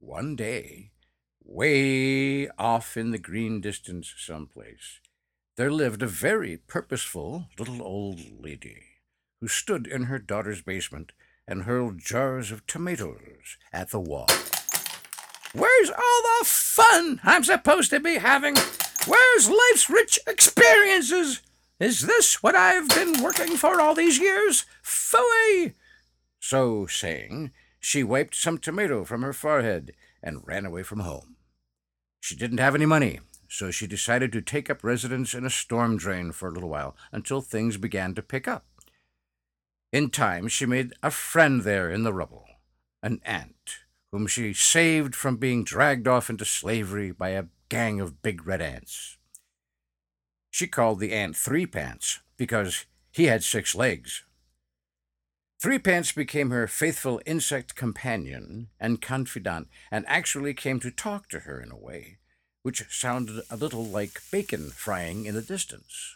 One day, way off in the green distance someplace, there lived a very purposeful little old lady who stood in her daughter's basement and hurled jars of tomatoes at the wall. Where's all the fun I'm supposed to be having? Where's life's rich experiences? Is this what I've been working for all these years? Phooey! So saying, she wiped some tomato from her forehead and ran away from home. She didn't have any money, so she decided to take up residence in a storm drain for a little while until things began to pick up. In time, she made a friend there in the rubble, an ant, whom she saved from being dragged off into slavery by a gang of big red ants. She called the ant Three Pants because he had 6 legs. Three Pants became her faithful insect companion and confidant, and actually came to talk to her in a way which sounded a little like bacon frying in the distance.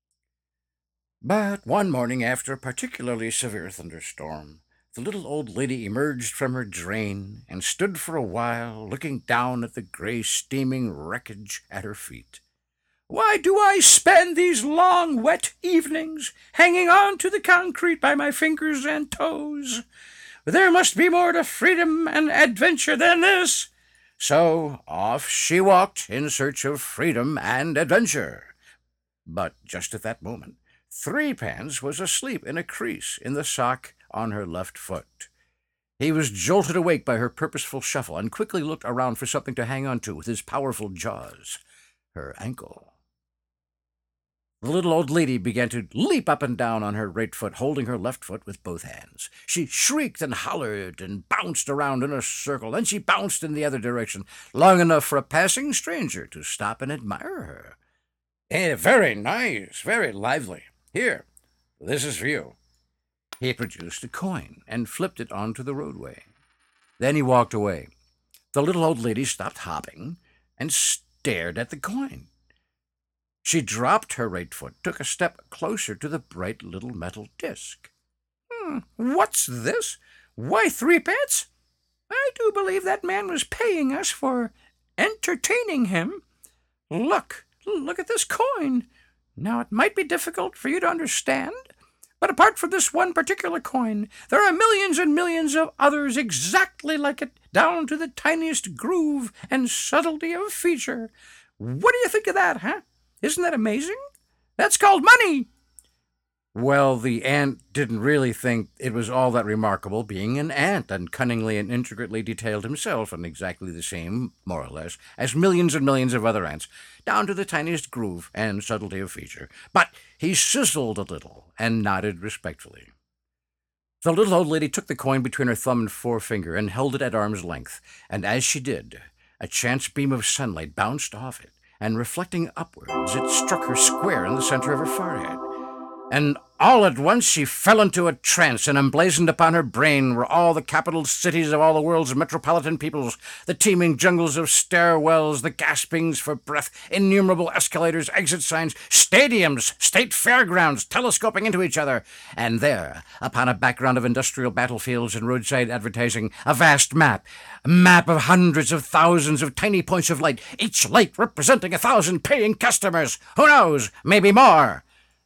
But one morning, after a particularly severe thunderstorm, the little old lady emerged from her drain and stood for a while looking down at the gray, steaming wreckage at her feet. Why do I spend these long, wet evenings hanging on to the concrete by my fingers and toes? There must be more to freedom and adventure than this. So off she walked in search of freedom and adventure. But just at that moment, Three Pants was asleep in a crease in the sock on her left foot. He was jolted awake by her purposeful shuffle and quickly looked around for something to hang on to with his powerful jaws. Her ankle. The little old lady began to leap up and down on her right foot, holding her left foot with both hands. She shrieked and hollered and bounced around in a circle. Then she bounced in the other direction, long enough for a passing stranger to stop and admire her. Very nice, very lively. Here, this is for you. He produced a coin and flipped it onto the roadway. Then he walked away. The little old lady stopped hopping and stared at the coin. She dropped her right foot, took a step closer to the bright little metal disc. What's this? Why, Three Pants? I do believe that man was paying us for entertaining him. Look at this coin. Now, it might be difficult for you to understand, but apart from this one particular coin, there are millions and millions of others exactly like it, down to the tiniest groove and subtlety of feature. What do you think of that, huh? Isn't that amazing? That's called money. Well, the ant didn't really think it was all that remarkable, being an ant, and cunningly and intricately detailed himself in exactly the same, more or less, as millions and millions of other ants, down to the tiniest groove and subtlety of feature. But he sizzled a little and nodded respectfully. The little old lady took the coin between her thumb and forefinger and held it at arm's length, and as she did, a chance beam of sunlight bounced off it, and reflecting upwards, it struck her square in the center of her forehead. And all at once she fell into a trance, and emblazoned upon her brain were all the capital cities of all the world's metropolitan peoples, the teeming jungles of stairwells, the gaspings for breath, innumerable escalators, exit signs, stadiums, state fairgrounds, telescoping into each other. And there, upon a background of industrial battlefields and roadside advertising, a vast map, a map of hundreds of thousands of tiny points of light, each light representing 1,000 paying customers. Who knows? Maybe more.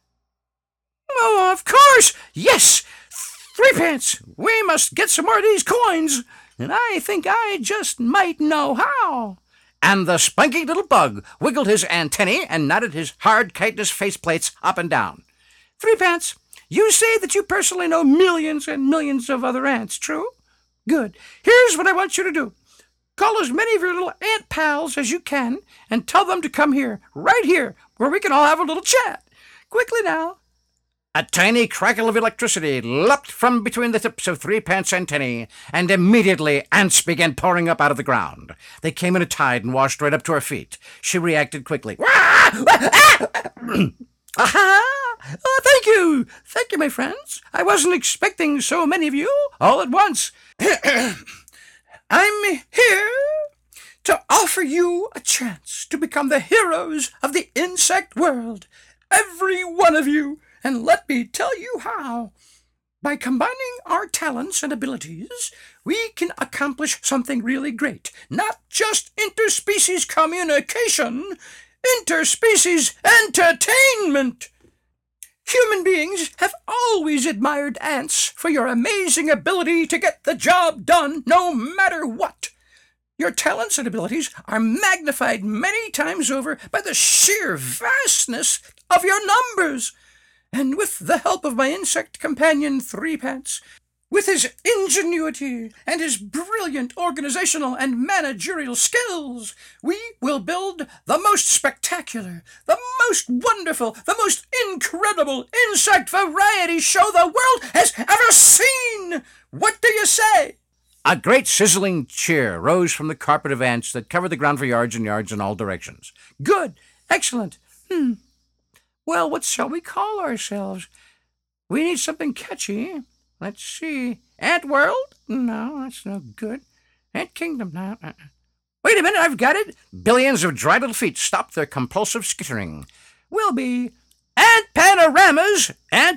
Oh, of course! Yes! Three Pants! We must get some more of these coins, and I think I just might know how. And the spunky little bug wiggled his antennae and nodded his hard chitinous faceplates up and down. Three Pants, you say that you personally know millions and millions of other ants, true? Good. Here's what I want you to do. Call as many of your little ant pals as you can, and tell them to come here, right here, where we can all have a little chat. Quickly now. A tiny crackle of electricity leapt from between the tips of Three Pants' antennae, and immediately ants began pouring up out of the ground. They came in a tide and washed right up to her feet. She reacted quickly. Aha! Oh, thank you! Thank you, my friends. I wasn't expecting so many of you all at once. I'm here to offer you a chance to become the heroes of the insect world. Every one of you. And let me tell you how. By combining our talents and abilities, we can accomplish something really great. Not just interspecies communication, interspecies entertainment. Human beings have always admired ants for your amazing ability to get the job done no matter what. Your talents and abilities are magnified many times over by the sheer vastness of your numbers. And with the help of my insect companion Threepants, with his ingenuity and his brilliant organizational and managerial skills, we will build the most spectacular, the most wonderful, the most incredible insect variety show the world has ever seen. What do you say? A great sizzling cheer rose from the carpet of ants that covered the ground for yards and yards in all directions. Good! Excellent! Well, what shall we call ourselves? We need something catchy. Let's see. Ant World? No, that's no good. Ant Kingdom? No. Wait a minute, I've got it. Billions of dry little feet stopped their compulsive skittering. We'll be Ant Panorama's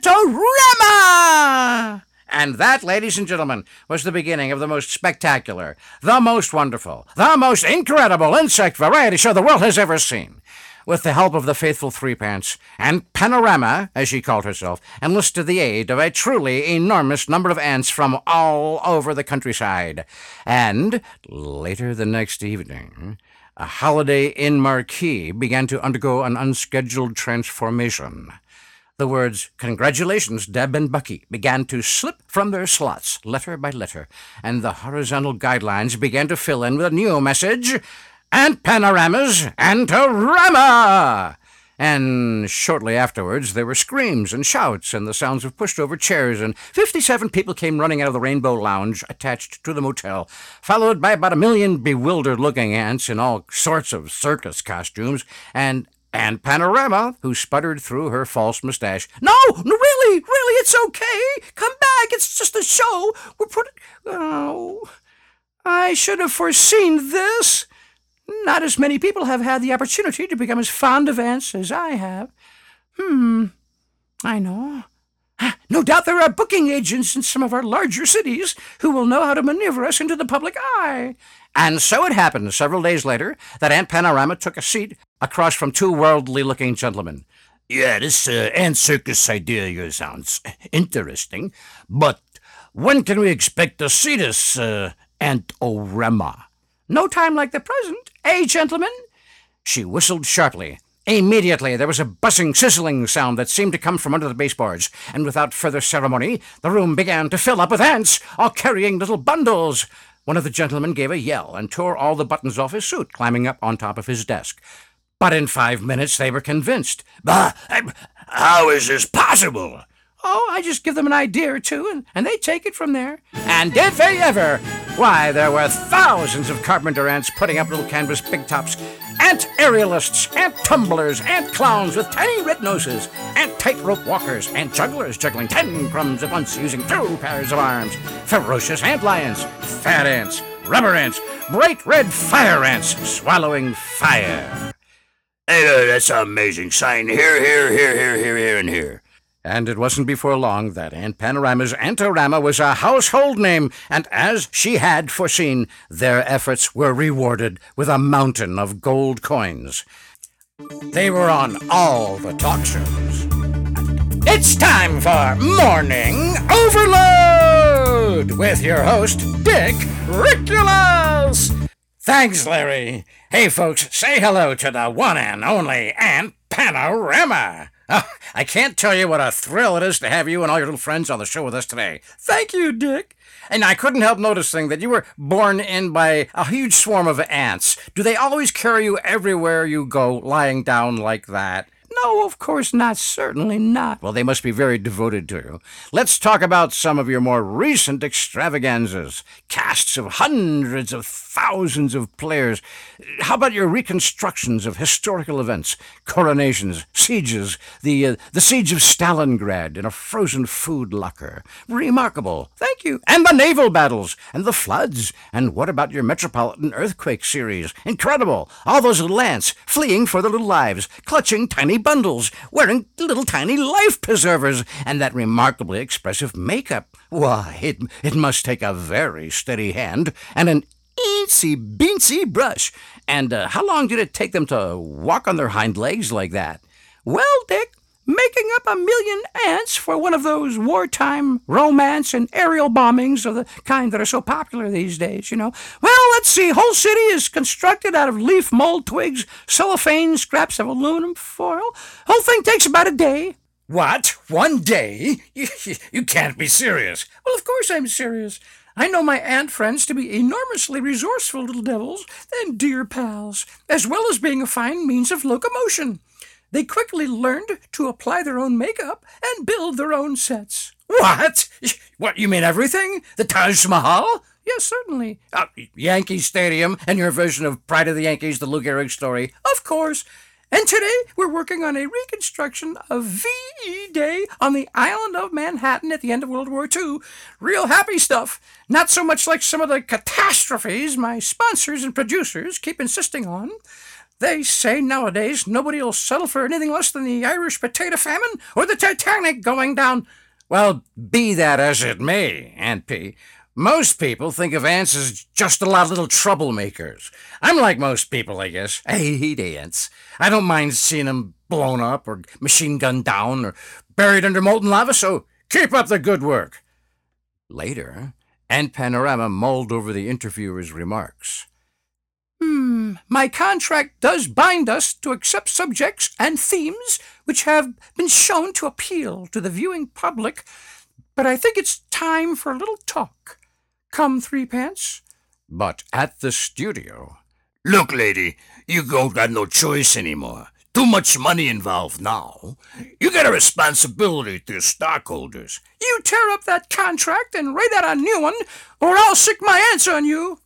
Antorama! And that, ladies and gentlemen, was the beginning of the most spectacular, the most wonderful, the most incredible insect variety show the world has ever seen. With the help of the faithful Threepants, and Panorama, as she called herself, enlisted the aid of a truly enormous number of ants from all over the countryside. And later the next evening, a Holiday Inn marquee began to undergo an unscheduled transformation. The words, "Congratulations, Deb and Bucky," began to slip from their slots, letter by letter, and the horizontal guidelines began to fill in with a new message, "Ant Panorama's Antorama!" And shortly afterwards there were screams and shouts and the sounds of pushed-over chairs, and 57 people came running out of the Rainbow Lounge attached to the motel, followed by about 1,000,000 bewildered-looking ants in all sorts of circus costumes, and Ant Panorama, who sputtered through her false mustache. No, really, it's okay. Come back, it's just a show. Oh, I should have foreseen this. Not as many people have had the opportunity to become as fond of ants as I have. I know. No doubt there are booking agents in some of our larger cities who will know how to maneuver us into the public eye. And so it happened several days later that Ant Panorama took a seat across from two worldly-looking gentlemen. "Yeah, this ant circus idea of yours sounds interesting, but when can we expect to see this Antorama?" "No time like the present, eh, gentlemen?" She whistled sharply. Immediately there was a buzzing, sizzling sound that seemed to come from under the baseboards, and without further ceremony the room began to fill up with ants, all carrying little bundles. One of the gentlemen gave a yell and tore all the buttons off his suit, climbing up on top of his desk. But in 5 minutes they were convinced. "Bah! How is this possible?" "Oh, I just give them an idea or two, and they take it from there." And did they ever? Why, there were thousands of carpenter ants putting up little canvas big tops, ant aerialists, ant tumblers, ant clowns with tiny red noses, ant tightrope walkers, ant jugglers juggling 10 crumbs at once using 2 pairs of arms, ferocious ant lions, fat ants, rubber ants, bright red fire ants swallowing fire. "Hey, that's an amazing sign. Here, and here." And it wasn't before long that Ant Panorama's Antorama was a household name, and as she had foreseen, their efforts were rewarded with a mountain of gold coins. They were on all the talk shows. It's time for Morning Overload with your host, Dick Riculous. Thanks, Larry. Hey, folks, say hello to the one and only Ant Panorama. I can't tell you what a thrill it is to have you and all your little friends on the show with us today. Thank you, Dick. And I couldn't help noticing that you were borne in by a huge swarm of ants. Do they always carry you everywhere you go, lying down like that? No, of course not. Certainly not. Well, they must be very devoted to you. Let's talk about some of your more recent extravaganzas. Casts of hundreds of thousands of players. How about your reconstructions of historical events, coronations, sieges, the siege of Stalingrad in a frozen food locker? Remarkable. Thank you. And the naval battles, and the floods. And what about your Metropolitan Earthquake series? Incredible. All those little ants fleeing for their little lives, clutching tiny bundles bundles, wearing little tiny life preservers, and that remarkably expressive makeup. Why, it must take a very steady hand and an eensy-beensy brush. And how long did it take them to walk on their hind legs like that? Well, Dick, making up 1,000,000 ants for one of those wartime romance and aerial bombings of the kind that are so popular these days, you know. Well, let's see. Whole city is constructed out of leaf mold twigs, cellophane, scraps of aluminum foil. Whole thing takes about a day. What? 1 day? You can't be serious. Well, of course I'm serious. I know my ant friends to be enormously resourceful little devils and dear pals, as well as being a fine means of locomotion. They quickly learned to apply their own makeup and build their own sets. What? What, you mean everything? The Taj Mahal? Yes, certainly. Yankee Stadium and your version of Pride of the Yankees, the Lou Gehrig story? Of course. And today we're working on a reconstruction of VE Day on the island of Manhattan at the end of World War II. Real happy stuff. Not so much like some of the catastrophes my sponsors and producers keep insisting on. They say nowadays nobody will settle for anything less than the Irish potato famine or the Titanic going down. Well, be that as it may, Aunt P., most people think of ants as just a lot of little troublemakers. I'm like most people, I guess. I hate ants. I don't mind seeing them blown up or machine gunned down or buried under molten lava, so keep up the good work. Later, Aunt Panorama mulled over the interviewer's remarks. My contract does bind us to accept subjects and themes which have been shown to appeal to the viewing public, but I think it's time for a little talk. Come, Threepence. But at the studio... Look, lady, you don't got no choice anymore. Too much money involved now. You got a responsibility to your stockholders. You tear up that contract and write out a new one, or I'll sick my ants on you.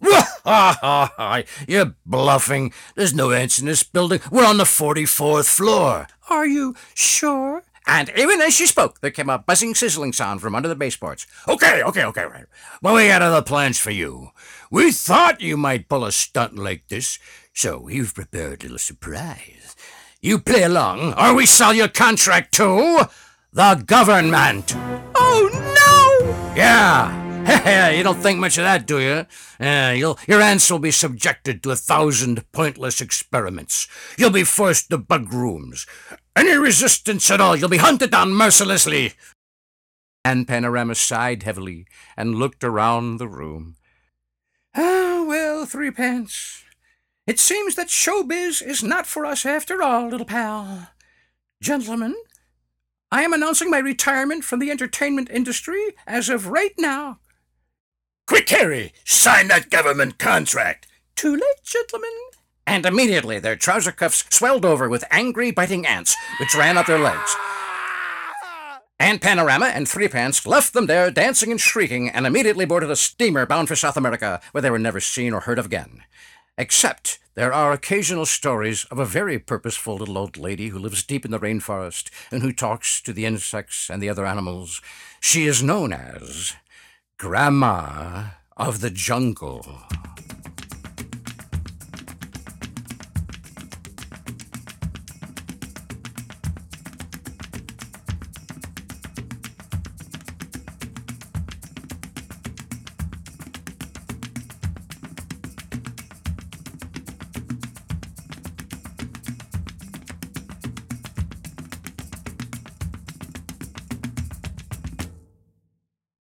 You're bluffing. There's no ants in this building. We're on the 44th floor. Are you sure? And even as she spoke, there came a buzzing, sizzling sound from under the baseboards. Okay, right. Well, we got other plans for you. We thought you might pull a stunt like this, so we've prepared a little surprise. You play along, or we sell your contract to the government. Oh, no! Yeah. You don't think much of that, do you? Your ants will be subjected to 1,000 pointless experiments. You'll be forced to bug rooms. Any resistance at all, you'll be hunted down mercilessly. And Panorama sighed heavily and looked around the room. Ah, well, Threepence, it seems that showbiz is not for us after all, little pal. Gentlemen, I am announcing my retirement from the entertainment industry as of right now. Quick, Harry, sign that government contract. Too late, gentlemen. And immediately their trouser cuffs swelled over with angry, biting ants, which ran up their legs. And Panorama and Threepence left them there, dancing and shrieking, and immediately boarded a steamer bound for South America, where they were never seen or heard of again. Except there are occasional stories of a very purposeful little old lady who lives deep in the rainforest and who talks to the insects and the other animals. She is known as Grandma of the Jungle.